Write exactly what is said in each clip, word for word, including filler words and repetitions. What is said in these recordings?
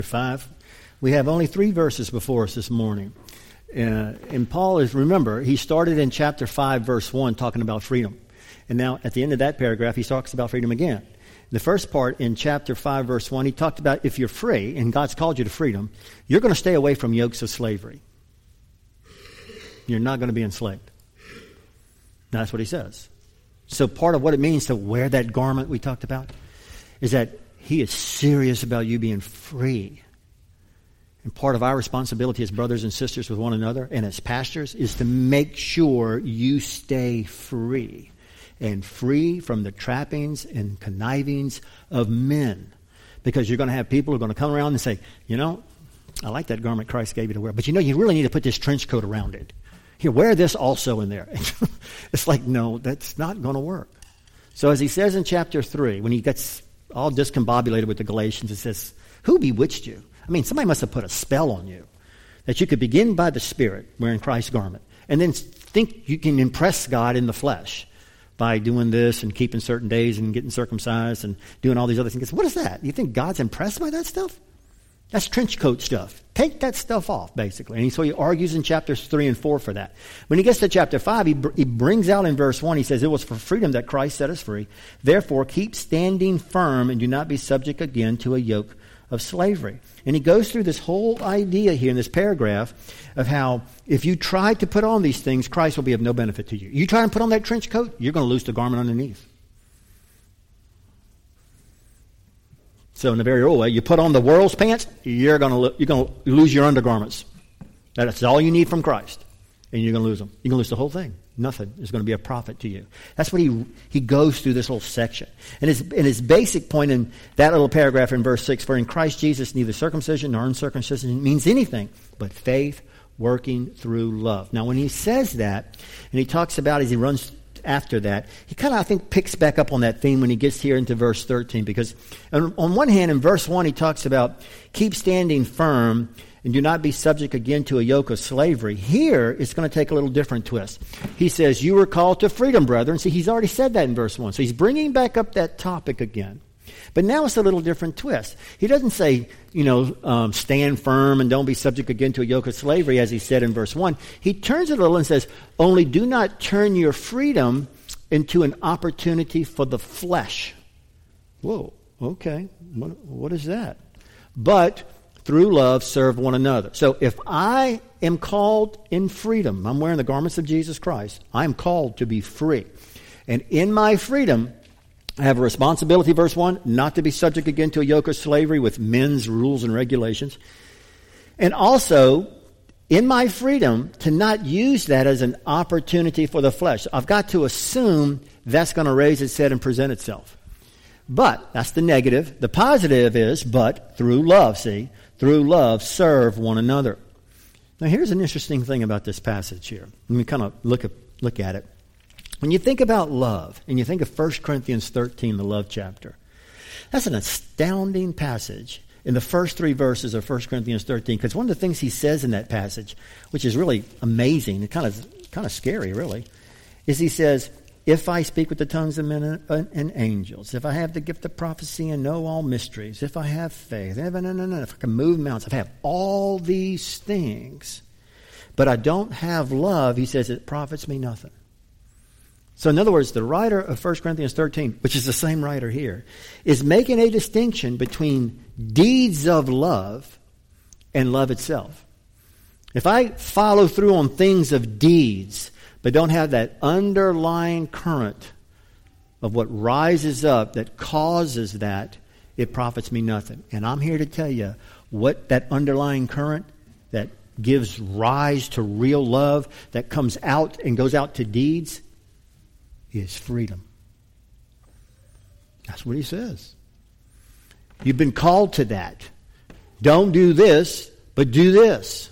five. We have only three verses before us this morning. Uh, and Paul is, remember, he started in chapter five, verse one, talking about freedom. And now at the end of that paragraph, he talks about freedom again. The first part in chapter five, verse one, he talked about if you're free, and God's called you to freedom, you're going to stay away from yokes of slavery. You're not going to be enslaved. That's what he says. So part of what it means to wear that garment we talked about is that he is serious about you being free. And part of our responsibility as brothers and sisters with one another and as pastors is to make sure you stay free. And free from the trappings and connivings of men. Because you're going to have people who are going to come around and say, you know, I like that garment Christ gave you to wear, but you know, you really need to put this trench coat around it. Here, wear this also in there. It's like, no, that's not going to work. So as he says in chapter three, when he gets all discombobulated with the Galatians, it says, who bewitched you? I mean, somebody must have put a spell on you that you could begin by the Spirit, wearing Christ's garment, and then think you can impress God in the flesh by doing this and keeping certain days and getting circumcised and doing all these other things. What is that? You think God's impressed by that stuff? That's trench coat stuff. Take that stuff off, basically. And so he argues in chapters three and four for that. When he gets to chapter five, he, he brings out in verse one, he says, it was for freedom that Christ set us free. Therefore, keep standing firm and do not be subject again to a yoke of slavery. And he goes through this whole idea here in this paragraph of how if you try to put on these things, Christ will be of no benefit to you. You try and put on that trench coat, you're going to lose the garment underneath. So in a very old way, you put on the world's pants, you're going to lo- you're going to lose your undergarments. That's all you need from Christ, and you're going to lose them. You're going to lose the whole thing. Nothing is going to be a profit to you. That's what he he goes through this whole section. And his, and his basic point in that little paragraph in verse six, for in Christ Jesus neither circumcision nor uncircumcision means anything but faith working through love. Now when he says that, and he talks about as he runs after that, he kind of, I think, picks back up on that theme when he gets here into verse thirteen. Because on, on one hand, in verse one, he talks about keep standing firm and do not be subject again to a yoke of slavery. Here, it's going to take a little different twist. He says, you were called to freedom, brethren. See, he's already said that in verse one. So he's bringing back up that topic again. But now it's a little different twist. He doesn't say, you know, um, stand firm and don't be subject again to a yoke of slavery, as he said in verse one. He turns it a little and says, only do not turn your freedom into an opportunity for the flesh. Whoa, okay. What, what is that? But through love, serve one another. So if I am called in freedom, I'm wearing the garments of Jesus Christ, I'm called to be free. And in my freedom, I have a responsibility, verse one, not to be subject again to a yoke of slavery with men's rules and regulations. And also, in my freedom, to not use that as an opportunity for the flesh. I've got to assume that's going to raise its head and present itself. But, that's the negative. The positive is, but through love, see, through love, serve one another. Now, here's an interesting thing about this passage here. Let me kind of look at, look at it. When you think about love, and you think of First Corinthians thirteen, the love chapter, that's an astounding passage in the first three verses of First Corinthians thirteen, because one of the things he says in that passage, which is really amazing, and kind of, kind of scary, really, is he says, if I speak with the tongues of men and angels, if I have the gift of prophecy and know all mysteries, if I have faith, if I can move mountains, if I have all these things, but I don't have love, he says, it profits me nothing. So in other words, the writer of First Corinthians thirteen, which is the same writer here, is making a distinction between deeds of love and love itself. If I follow through on things of deeds, but don't have that underlying current of what rises up that causes that, it profits me nothing. And I'm here to tell you what that underlying current that gives rise to real love, that comes out and goes out to deeds, is freedom. That's what he says. You've been called to that. Don't do this, but do this.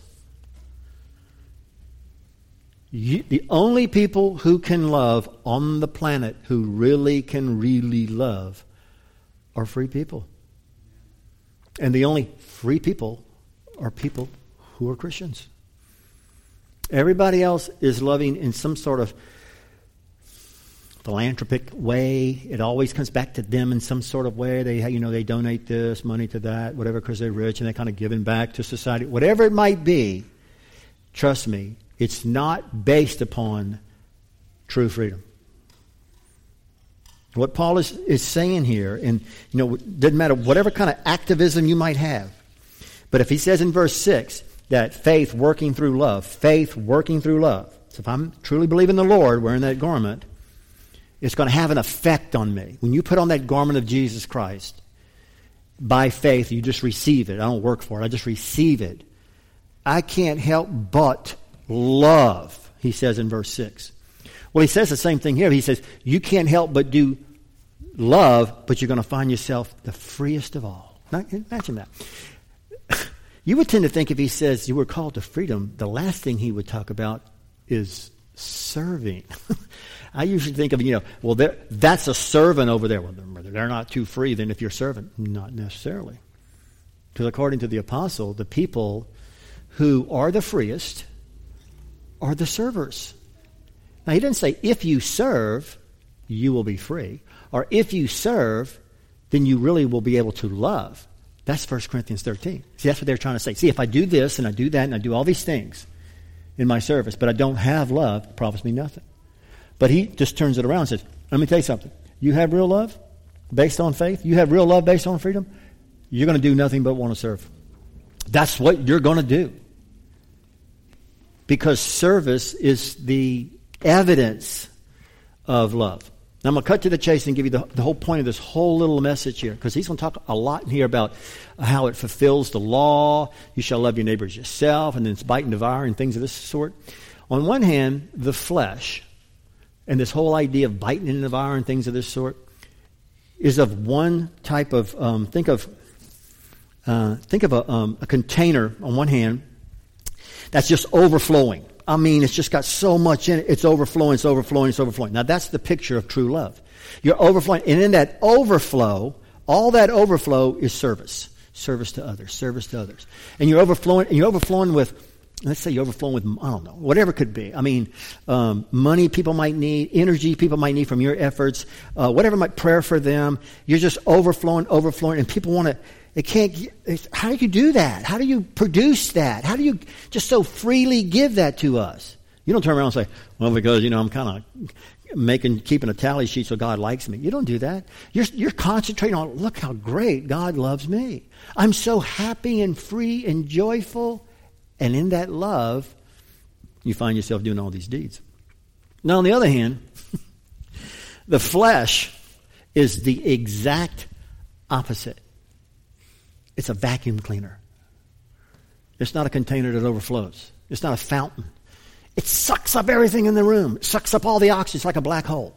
You, the only people who can love on the planet, who really can really love, are free people. And the only free people are people who are Christians. Everybody else is loving in some sort of philanthropic way. It always comes back to them in some sort of way. They, you know, they donate this money to that, whatever, because they're rich and they're kind of giving back to society. Whatever it might be, trust me, it's not based upon true freedom. What Paul is, is saying here, and you know, it doesn't matter whatever kind of activism you might have, but if he says in verse six that faith working through love, faith working through love. So if I'm truly believing the Lord wearing that garment, it's going to have an effect on me. When you put on that garment of Jesus Christ, by faith, you just receive it. I don't work for it. I just receive it. I can't help but love, he says in verse six. Well, he says the same thing here. He says, you can't help but do love, but you're going to find yourself the freest of all. Now, imagine that. You would tend to think if he says you were called to freedom, the last thing he would talk about is serving. I usually think of, you know, well, that's a servant over there. Well, they're not too free then if you're serving. Not necessarily. Because according to the apostle, the people who are the freest are the servers. Now, he didn't say if you serve, you will be free. Or if you serve, then you really will be able to love. That's First Corinthians thirteen. See, that's what they're trying to say. See, if I do this and I do that and I do all these things in my service, but I don't have love, it profits me nothing. But he just turns it around and says, let me tell you something. You have real love based on faith. You have real love based on freedom. You're going to do nothing but want to serve. That's what you're going to do. Because service is the evidence of love. Now I'm going to cut to the chase and give you the, the whole point of this whole little message here. Because he's going to talk a lot in here about how it fulfills the law. You shall love your neighbor as yourself. And then it's bite and devour and things of this sort. On one hand, the flesh and this whole idea of biting and devouring things of this sort is of one type of, um, think of uh, think of a, um, a container on one hand that's just overflowing. I mean, it's just got so much in it. It's overflowing, it's overflowing, it's overflowing. Now, that's the picture of true love. You're overflowing. And in that overflow, all that overflow is service. Service to others. Service to others. And you're overflowing, and you're overflowing with, let's say you're overflowing with, I don't know, whatever it could be. I mean, um, money people might need, energy people might need from your efforts, uh, whatever might, prayer for them. You're just overflowing, overflowing, and people want to, it can't, it's, how do you do that? How do you produce that? How do you just so freely give that to us? You don't turn around and say, well, because, you know, I'm kind of making, keeping a tally sheet so God likes me. You don't do that. You're, you're concentrating on, look how great God loves me. I'm so happy and free and joyful. And in that love, you find yourself doing all these deeds. Now, on the other hand, the flesh is the exact opposite. It's a vacuum cleaner. It's not a container that overflows. It's not a fountain. It sucks up everything in the room. It sucks up all the oxygen. It's like a black hole.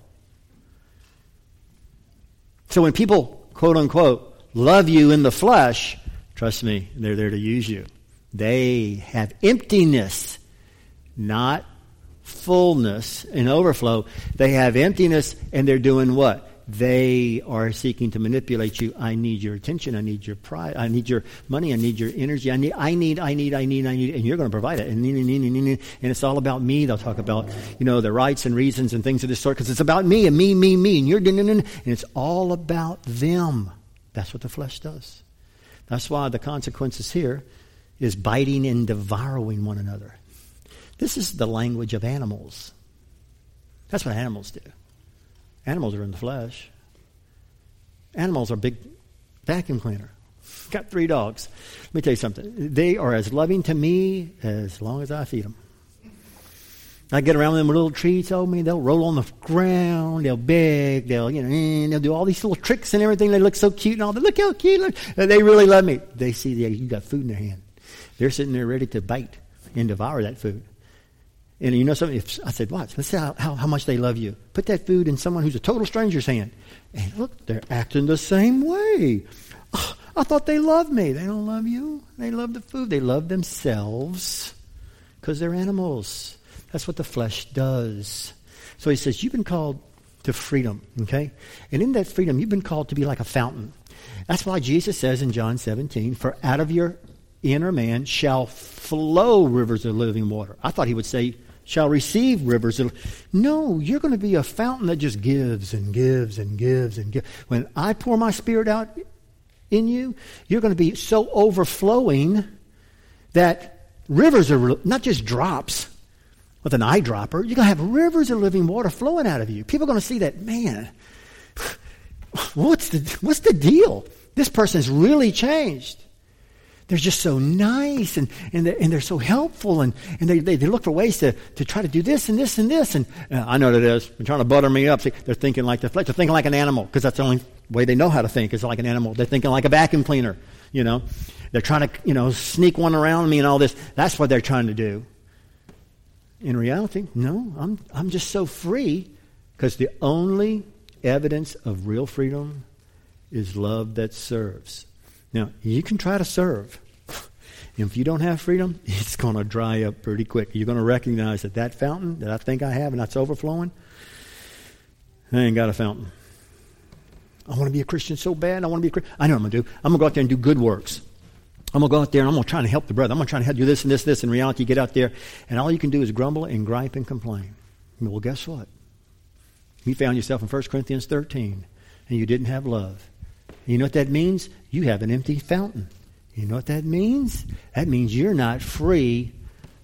So when people, quote unquote, love you in the flesh, trust me, they're there to use you. They have emptiness, not fullness and overflow. They have emptiness, and they're doing what? They are seeking to manipulate you. I need your attention. I need your pride. I need your money. I need your energy. I need, I need, I need, I need, I need, and you're going to provide it. And, and, and, and, and it's all about me. They'll talk about, you know, the rights and reasons and things of this sort, because it's about me and me, me, me, and you're, and it's all about them. That's what the flesh does. That's why the consequences here is biting and devouring one another. This is the language of animals. That's what animals do. Animals are in the flesh. Animals are big vacuum cleaner. Got three dogs. Let me tell you something. They are as loving to me as long as I feed them. I get around with them with little treats. Oh, man, they'll roll on the ground. They'll beg. They'll, you know, they'll do all these little tricks and everything. They look so cute and all that. Look how cute. Look. They really love me. They see that you got food in their hand. They're sitting there ready to bite and devour that food. And you know something? If I said, watch, let's see how, how, how much they love you. Put that food in someone who's a total stranger's hand. And look, they're acting the same way. Oh, I thought they loved me. They don't love you. They love the food. They love themselves because they're animals. That's what the flesh does. So he says, you've been called to freedom, okay? And in that freedom, you've been called to be like a fountain. That's why Jesus says in John seventeen, for out of your inner man shall flow rivers of living water. I thought he would say shall receive rivers. Of, no, you're going to be a fountain that just gives and gives and gives and gives. When I pour my Spirit out in you, you're going to be so overflowing that rivers are not just drops with an eyedropper. You're going to have rivers of living water flowing out of you. People are going to see that, man, what's the what's the deal? This person's really changed. They're just so nice, and and they're, and they're so helpful, and, and they, they, they look for ways to, to try to do this and this and this. And uh, I know what it is. They're trying to butter me up. See, they're thinking like the flesh. They're thinking like an animal, because that's the only way they know how to think is like an animal. They're thinking like a vacuum cleaner, you know. They're trying to, you know, sneak one around me and all this. That's what they're trying to do. In reality, no, I'm I'm just so free, because the only evidence of real freedom is love that serves. Now, you can try to serve. If you don't have freedom, it's going to dry up pretty quick. You're going to recognize that that fountain that I think I have and that's overflowing, I ain't got a fountain. I want to be a Christian so bad. I want to be a Christian. I know what I'm going to do. I'm going to go out there and do good works. I'm going to go out there and I'm going to try to help the brother. I'm going to try to help do this and this, this. In reality, you get out there and all you can do is grumble and gripe and complain. Well, guess what? You found yourself in First Corinthians thirteen and you didn't have love. You know what that means? You have an empty fountain. You know what that means? That means you're not free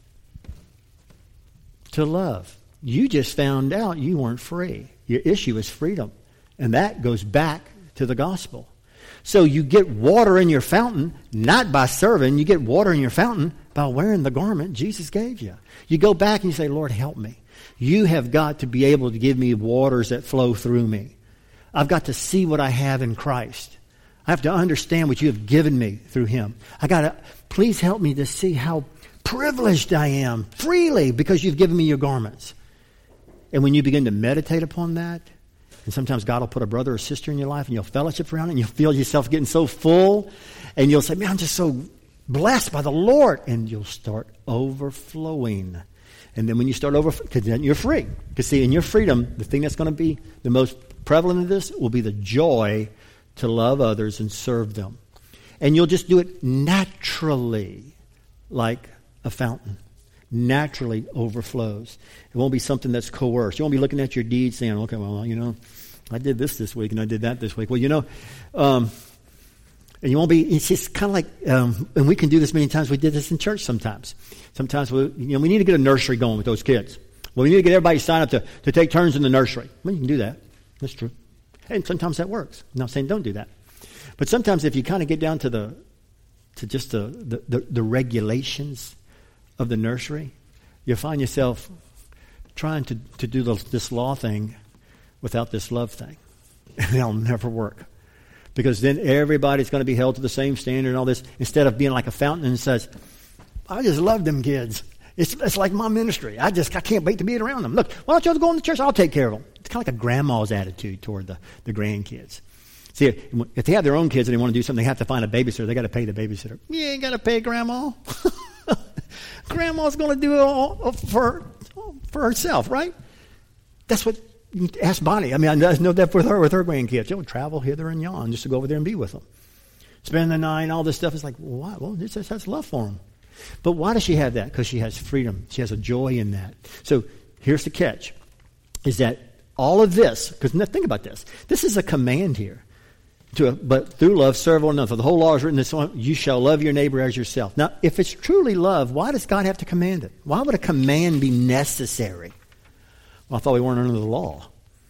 to love. You just found out you weren't free. Your issue is freedom. And that goes back to the gospel. So you get water in your fountain, not by serving. You get water in your fountain by wearing the garment Jesus gave you. You go back and you say, Lord, help me. You have got to be able to give me waters that flow through me. I've got to see what I have in Christ. I have to understand what you have given me through him. I got to, please help me to see how privileged I am freely because you've given me your garments. And when you begin to meditate upon that, and sometimes God will put a brother or sister in your life and you'll fellowship around it and you'll feel yourself getting so full and you'll say, man, I'm just so blessed by the Lord. And you'll start overflowing. And then when you start overflowing, because then you're free. Because see, in your freedom, the thing that's going to be the most prevalent of this will be the joy to love others and serve them. And you'll just do it naturally, like a fountain. Naturally overflows. It won't be something that's coerced. You won't be looking at your deeds saying, okay, well, you know, I did this this week and I did that this week. Well, you know, um, and you won't be, it's just kind of like, um, and we can do this many times. We did this in church sometimes. Sometimes we, you know, we need to get a nursery going with those kids. Well, we need to get everybody signed up to, to take turns in the nursery. Well, you can do that. That's true. And sometimes that works. I'm not saying don't do that. But sometimes if you kind of get down to the, to just the, the, the, the regulations of the nursery, you'll find yourself trying to, to do the, this law thing without this love thing. And it'll never work. Because then everybody's going to be held to the same standard and all this, instead of being like a fountain and says, I just love them kids. It's, it's like my ministry. I just I can't wait to be around them. Look, why don't you go in the church? I'll take care of them. It's kind of like a grandma's attitude toward the, the grandkids. See, if they have their own kids and they want to do something, they have to find a babysitter. They got to pay the babysitter. You ain't got to pay grandma. Grandma's going to do it all for, for herself, right? That's what, ask Bonnie. I mean, I know that with her, with her grandkids. She'll travel hither and yon just to go over there and be with them. Spend the night, all this stuff. It's like, why? Well, this that's love for them. But why does she have that? Because she has freedom. She has a joy in that. So here's the catch, is that all of this, because think about this. This is a command here. To, but through love, serve one another. For the whole law is written this way, you shall love your neighbor as yourself. Now, if it's truly love, why does God have to command it? Why would a command be necessary? Well, I thought we weren't under the law.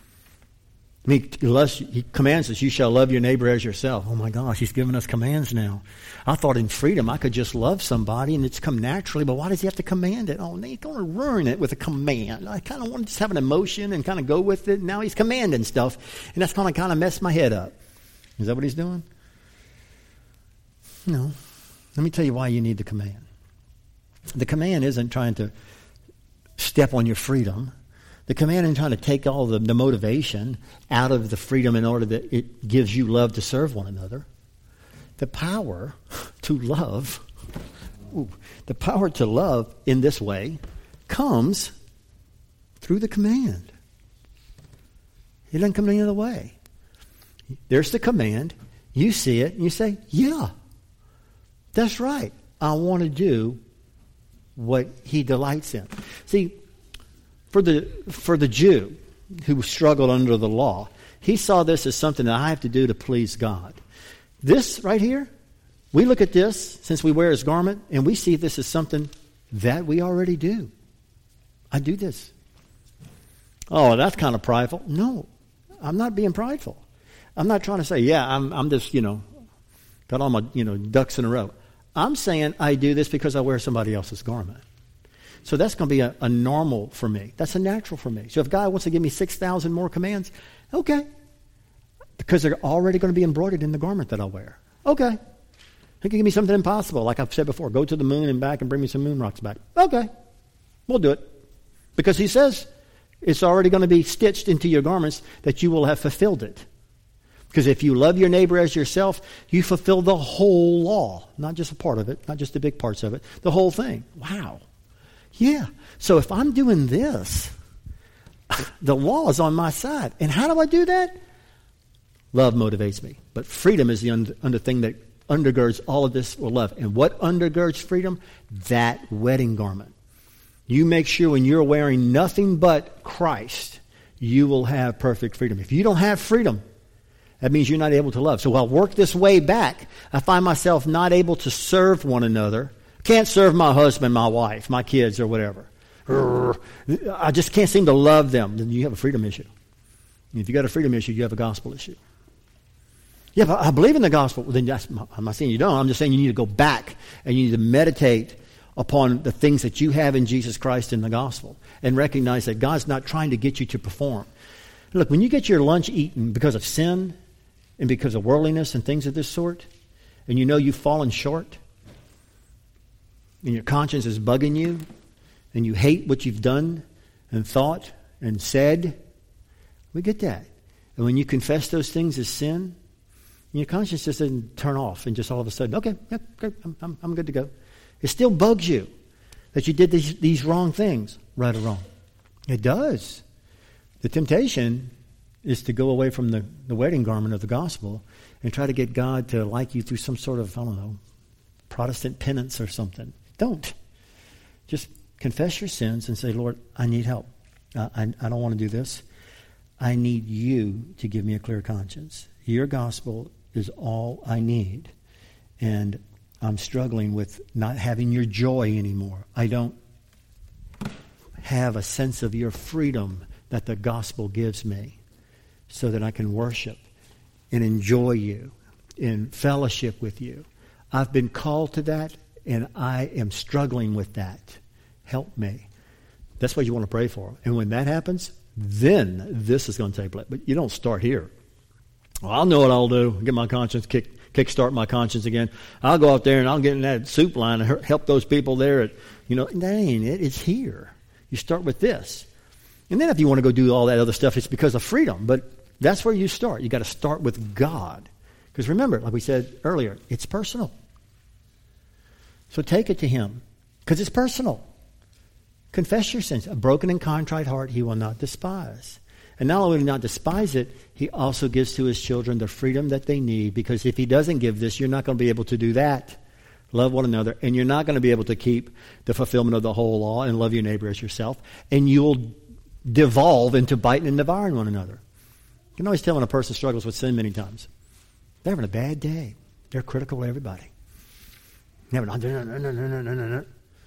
I mean, unless he commands us, you shall love your neighbor as yourself. Oh my gosh, he's giving us commands now. I thought in freedom I could just love somebody and it's come naturally, but why does he have to command it? Oh, he's going to ruin it with a command. I kind of want to just have an emotion and kind of go with it. Now he's commanding stuff, and that's going to kind of mess my head up. Is that what he's doing? No. Let me tell you why you need the command. The command isn't trying to step on your freedom. The command isn't trying to take all the, the motivation out of the freedom in order that it gives you love to serve one another. The power to love, ooh, the power to love in this way comes through the command. It doesn't come any other way. There's the command. You see it and you say, yeah, that's right. I want to do what he delights in. See, For the, for the Jew who struggled under the law, he saw this as something that I have to do to please God. This right here, we look at this since we wear his garment, and we see this as something that we already do. I do this. Oh, that's kind of prideful. No, I'm not being prideful. I'm not trying to say, yeah, I'm, I'm just, you know, got all my, you know, ducks in a row. I'm saying I do this because I wear somebody else's garment. So that's going to be a, a normal for me. That's a natural for me. So if God wants to give me six thousand more commands, okay. Because they're already going to be embroidered in the garment that I wear. Okay. He can give me something impossible. Like I've said before, go to the moon and back and bring me some moon rocks back. Okay. We'll do it. Because he says it's already going to be stitched into your garments that you will have fulfilled it. Because if you love your neighbor as yourself, you fulfill the whole law. Not just a part of it, not just the big parts of it, the whole thing. Wow. Yeah. So if I'm doing this, the law is on my side. And how do I do that? Love motivates me. But freedom is the under, under thing that undergirds all of this with love. And what undergirds freedom? That wedding garment. You make sure when you're wearing nothing but Christ, you will have perfect freedom. If you don't have freedom, that means you're not able to love. So I'll work this way back. I find myself not able to serve one another. Can't serve my husband, my wife, my kids, or whatever. I just can't seem to love them. Then you have a freedom issue. And if you got a freedom issue, you have a gospel issue. Yeah, but I believe in the gospel. Well, then that's, I'm not saying you don't. I'm just saying you need to go back and you need to meditate upon the things that you have in Jesus Christ in the gospel and recognize that God's not trying to get you to perform. Look, when you get your lunch eaten because of sin and because of worldliness and things of this sort, and you know you've fallen short, and your conscience is bugging you, and you hate what you've done and thought and said, we get that. And when you confess those things as sin, your conscience just doesn't turn off and just all of a sudden, okay, yeah, great, I'm, I'm, I'm good to go. It still bugs you that you did these, these wrong things, right or wrong. It does. The temptation is to go away from the, the wedding garment of the gospel and try to get God to like you through some sort of, I don't know, Protestant penance or something. Don't. Just confess your sins and say, Lord, I need help. Uh, I, I don't want to do this. I need you to give me a clear conscience. Your gospel is all I need. And I'm struggling with not having your joy anymore. I don't have a sense of your freedom that the gospel gives me so that I can worship and enjoy you in fellowship with you. I've been called to that, and I am struggling with that. Help me. That's what you want to pray for. And when that happens, then this is going to take place. But you don't start here. Well, I'll know what I'll do. Get my conscience kick, kickstart my conscience again. I'll go out there and I'll get in that soup line and help those people there. At, you know, that ain't it. It's here. You start with this. And then if you want to go do all that other stuff, it's because of freedom. But that's where you start. You got to start with God. Because remember, like we said earlier, it's personal. So take it to him. Because it's personal. Confess your sins. A broken and contrite heart he will not despise. And not only will he not despise it, he also gives to his children the freedom that they need. Because if he doesn't give this, you're not going to be able to do that. Love one another. And you're not going to be able to keep the fulfillment of the whole law and love your neighbor as yourself. And you'll devolve into biting and devouring one another. You can always tell when a person struggles with sin many times. They're having a bad day. They're critical of everybody. They're having, no, no, no, no, no, no,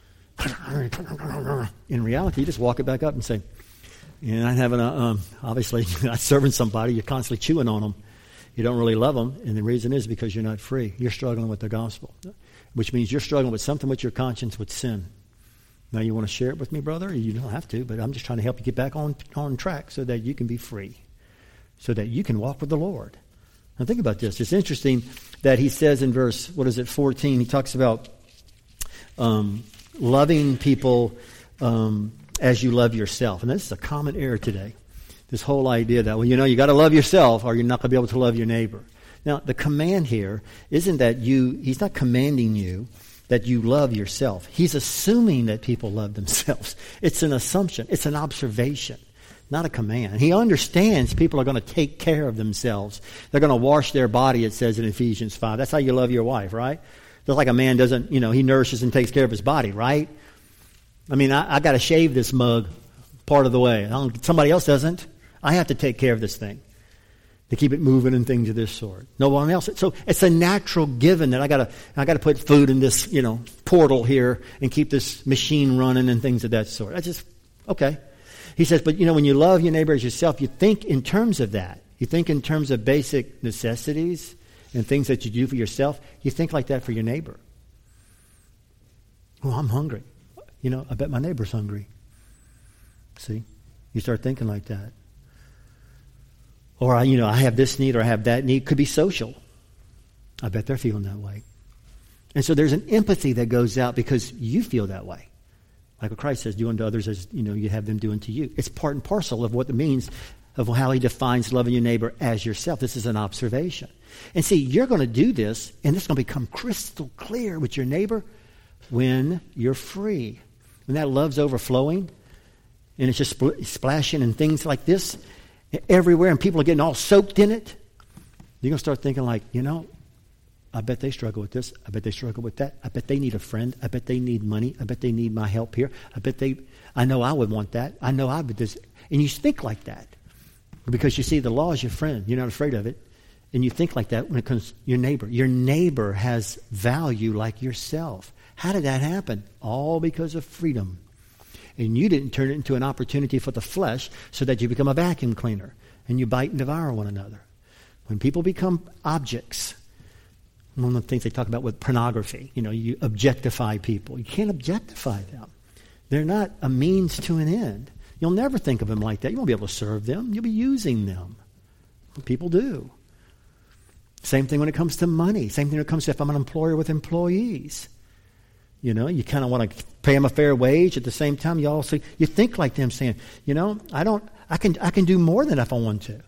no. In reality, you just walk it back up and say, you're not having a, um, obviously, you're not serving somebody. You're constantly chewing on them. You don't really love them. And the reason is because you're not free. You're struggling with the gospel, which means you're struggling with something with your conscience, with sin. Now, you want to share it with me, brother? You don't have to, but I'm just trying to help you get back on, on track so that you can be free, so that you can walk with the Lord. Now, think about this. It's interesting that he says in verse, what is it, fourteen, he talks about um, loving people um, as you love yourself. And this is a common error today. This whole idea that, well, you know, you got to love yourself or you're not going to be able to love your neighbor. Now, the command here isn't that you, he's not commanding you that you love yourself. He's assuming that people love themselves. It's an assumption. It's an observation, not a command. He understands people are going to take care of themselves. They're going to wash their body, it says in Ephesians five. That's how you love your wife, right? Just like a man doesn't, you know, he nourishes and takes care of his body, right? I mean, I, I got to shave this mug. part of the way. I don't, somebody else doesn't. I have to take care of this thing to keep it moving and things of this sort. No one else. So it's a natural given that I gotta I gotta put food in this, you know, portal here and keep this machine running and things of that sort. I just okay. He says, but you know, when you love your neighbor as yourself, you think in terms of that. You think in terms of basic necessities and things that you do for yourself. You think like that for your neighbor. Oh, I'm hungry. You know, I bet my neighbor's hungry. See? You start thinking like that. Or, I, you know, I have this need or I have that need. Could be social. I bet they're feeling that way. And so there's an empathy that goes out because you feel that way. Like what Christ says, do unto others as, you know, you have them do unto you. It's part and parcel of what it means of how he defines loving your neighbor as yourself. This is an observation. And see, you're going to do this, and it's going to become crystal clear with your neighbor when you're free. When that love's overflowing, and it's just spl- splashing and things like this everywhere, and people are getting all soaked in it, you're going to start thinking like, you know, I bet they struggle with this. I bet they struggle with that. I bet they need a friend. I bet they need money. I bet they need my help here. I bet they, I know I would want that. I know I would this. And you think like that because you see the law is your friend. You're not afraid of it. And you think like that when it comes to your neighbor. Your neighbor has value like yourself. How did that happen? All because of freedom. And you didn't turn it into an opportunity for the flesh so that you become a vacuum cleaner and you bite and devour one another. When people become objects, one of the things they talk about with pornography, you know, you objectify people. You can't objectify them. They're not a means to an end. You'll never think of them like that. You won't be able to serve them. You'll be using them. People do. Same thing when it comes to money. Same thing when it comes to if I'm an employer with employees. You know, you kind of want to pay them a fair wage. At the same time, you also you think like them, saying, you know, I don't, I can, I can do more than if I want to.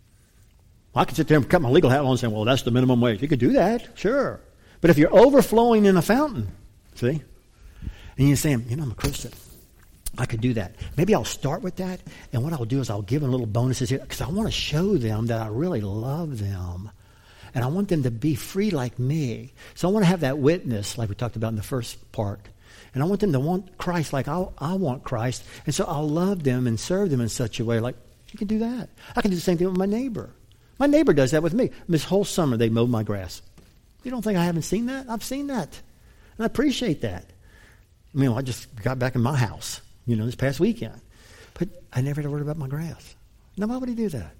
Well, I can sit there and cut my legal hat on and say, well, that's the minimum wage. You could do that, sure. But if you're overflowing in a fountain, see, and you're saying, you know, I'm a Christian, I could do that. Maybe I'll start with that, and what I'll do is I'll give them little bonuses here because I want to show them that I really love them. And I want them to be free like me. So I want to have that witness like we talked about in the first part. And I want them to want Christ like I, I want Christ. And so I'll love them and serve them in such a way like, you can do that. I can do the same thing with my neighbor. My neighbor does that with me. This whole summer they mowed my grass. You don't think I haven't seen that? I've seen that. And I appreciate that. I mean, I just got back in my house, you know, this past weekend. But I never had a word about my grass. Now, why would he do that?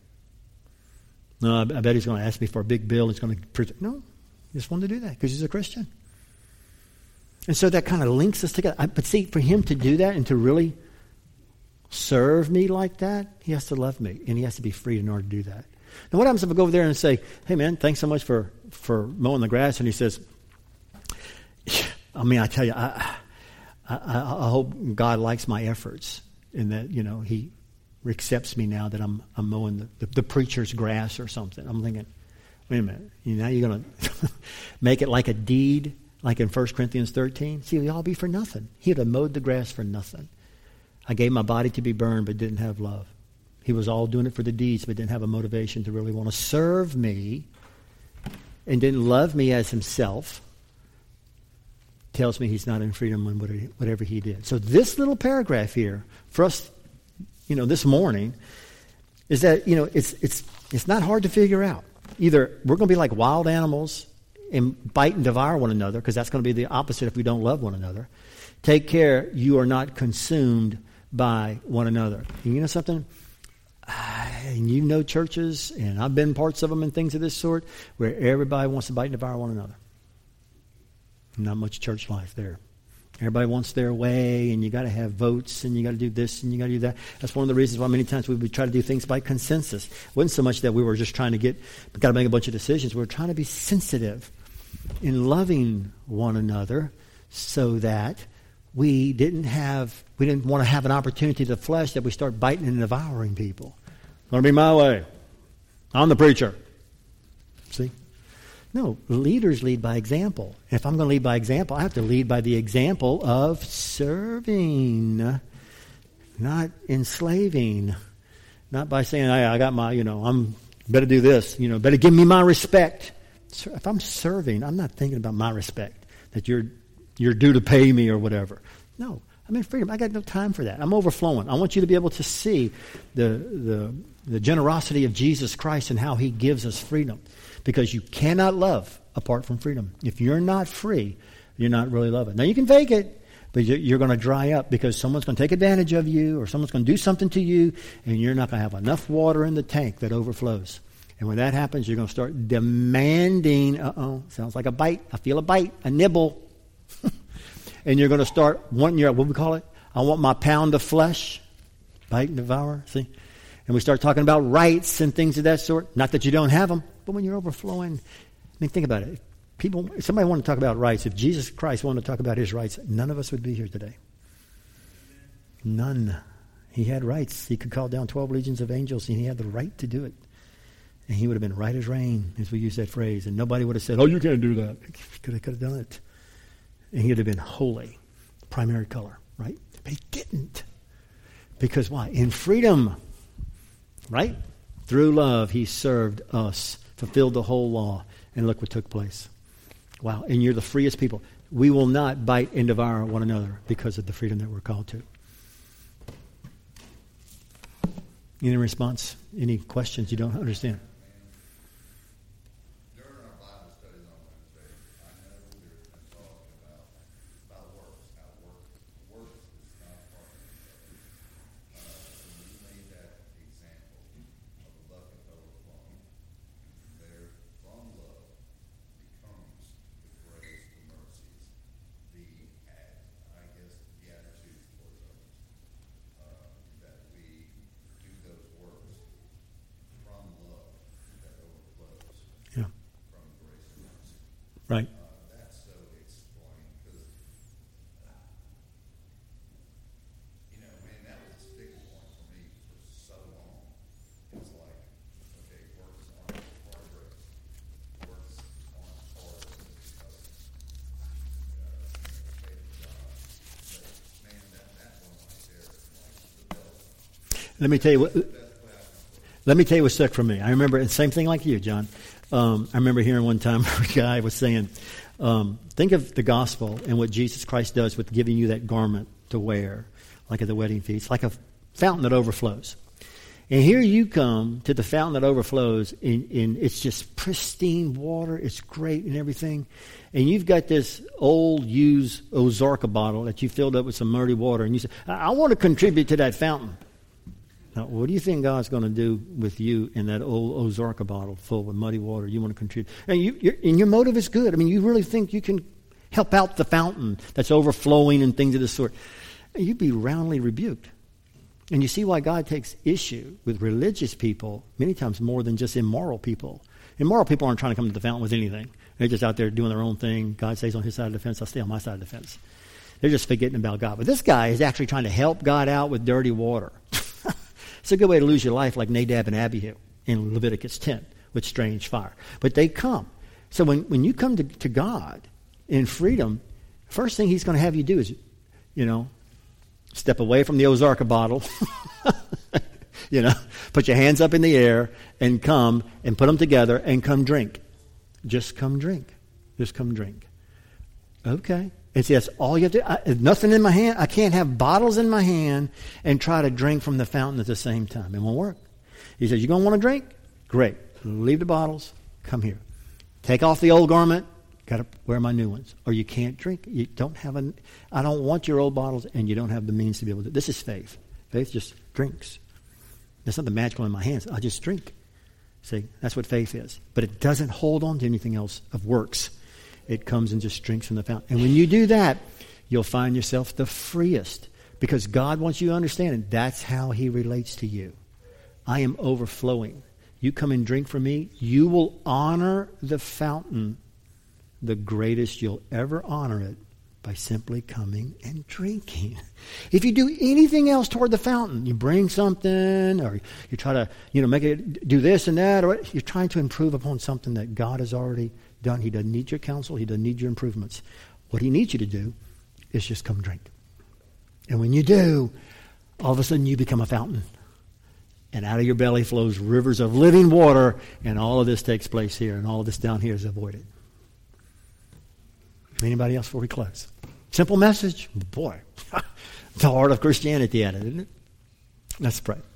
No, I bet he's going to ask me for a big bill. He's going to, no, he just wanted to do that because he's a Christian. And so that kind of links us together. I, but see, for him to do that and to really serve me like that, he has to love me and he has to be free in order to do that. Now, what happens if I go over there and say, hey, man, thanks so much for, for mowing the grass? And he says, I mean, I tell you, I, I, I hope God likes my efforts and that, you know, he accepts me now that I'm I'm mowing the, the, the preacher's grass or something. I'm thinking, wait a minute, you know, you're going to make it like a deed, like in First Corinthians thirteen? See, we all be for nothing. He would have mowed the grass for nothing. I gave my body to be burned but didn't have love. He was all doing it for the deeds but didn't have a motivation to really want to serve me and didn't love me as himself. Tells me he's not in freedom in whatever he did. So this little paragraph here, for us, you know, this morning, is that, you know, it's it's it's not hard to figure out. Either we're going to be like wild animals and bite and devour one another, because that's going to be the opposite if we don't love one another. Take care you are not consumed by one another. And you know something? And you know churches, and I've been parts of them and things of this sort, where everybody wants to bite and devour one another. Not much church life there. Everybody wants their way, and you got to have votes, and you got to do this, and you got to do that. That's one of the reasons why many times we would try to do things by consensus. It wasn't so much that we were just trying to get, got to make a bunch of decisions. We were trying to be sensitive in loving one another, so that we didn't have, we didn't want to have an opportunity to the flesh that we start biting and devouring people. It's going to be my way. I'm the preacher. See? No, leaders lead by example. If I'm going to lead by example, I have to lead by the example of serving, not enslaving, not by saying, I, I got my, you know, I'm better do this, you know, better give me my respect. If I'm serving, I'm not thinking about my respect, that you're you're due to pay me or whatever. No, I'm in freedom. I got no time for that. I'm overflowing. I want you to be able to see the the the generosity of Jesus Christ and how he gives us freedom. Because you cannot love apart from freedom. If you're not free, you're not really loving. Now, you can fake it, but you're going to dry up because someone's going to take advantage of you or someone's going to do something to you, and you're not going to have enough water in the tank that overflows. And when that happens, you're going to start demanding, uh-oh, sounds like a bite. I feel a bite, a nibble. And you're going to start wanting your, what do we call it? I want my pound of flesh. Bite and devour, see? And we start talking about rights and things of that sort. Not that you don't have them, but when you're overflowing, I mean, think about it. If people, if somebody wanted to talk about rights, if Jesus Christ wanted to talk about his rights, none of us would be here today. None. He had rights. He could call down twelve legions of angels, and he had the right to do it. And he would have been right as rain, as we use that phrase. And nobody would have said, oh, you can't do that. He could have, could have done it. And he would have been holy, primary color, right? But he didn't. Because why? In freedom, right? Through love, he served us, fulfilled the whole law, and look what took place. Wow, and you're the freest people. We will not bite and devour one another because of the freedom that we're called to. Any response? Any questions you don't understand? Right. Uh, that's so explained because, uh, you know, man, that was a sticking point for me for so long. It's like, okay, works aren't part of grace. Works aren't part of the covenant. Uh, faith of God. But, man, that, that one right there is like the best. Let me tell you what. Let me tell you what stuck for me. I remember, and same thing like you, John. Um, I remember hearing one time a guy was saying, um, think of the gospel and what Jesus Christ does with giving you that garment to wear, like at the wedding feast, like a fountain that overflows. And here you come to the fountain that overflows, and, and it's just pristine water. It's great and everything. And you've got this old used Ozarka bottle that you filled up with some muddy water, and you say, I, I want to contribute to that fountain. Now, what do you think God's going to do with you in that old Ozarka bottle full of muddy water? You want to contribute. And, you, you're, and your motive is good. I mean, you really think you can help out the fountain that's overflowing and things of this sort. And you'd be roundly rebuked. And you see why God takes issue with religious people many times more than just immoral people. Immoral people aren't trying to come to the fountain with anything. They're just out there doing their own thing. God stays on his side of the fence. I'll stay on my side of the fence. They're just forgetting about God. But this guy is actually trying to help God out with dirty water. It's a good way to lose your life, like Nadab and Abihu in Leviticus ten with strange fire. But they come. So when, when you come to, to God in freedom, first thing he's going to have you do is, you know, step away from the Ozarka bottle, you know, put your hands up in the air and come and put them together and come drink. Just come drink. Just come drink. Okay. And see, that's all you have to do. Nothing in my hand. I can't have bottles in my hand and try to drink from the fountain at the same time. It won't work. He says, you going to want to drink? Great. Leave the bottles. Come here. Take off the old garment. Got to wear my new ones. Or you can't drink. You don't have a, I don't want your old bottles, and you don't have the means to be able to. This is faith. Faith just drinks. There's nothing magical in my hands. I just drink. See, that's what faith is. But it doesn't hold on to anything else of works. It comes and just drinks from the fountain. And when you do that, you'll find yourself the freest. Because God wants you to understand it. That's how he relates to you. I am overflowing. You come and drink from me. You will honor the fountain the greatest you'll ever honor it by simply coming and drinking. If you do anything else toward the fountain, you bring something, or you try to, you know, make it do this and that, or you're trying to improve upon something that God has already done. He doesn't need your counsel. He doesn't need your improvements. What he needs you to do is just come drink. And when you do, all of a sudden you become a fountain. And out of your belly flows rivers of living water, and all of this takes place here, and all of this down here is avoided. Anybody else before we close? Simple message. Boy, The heart of Christianity at it, isn't it? Let's pray.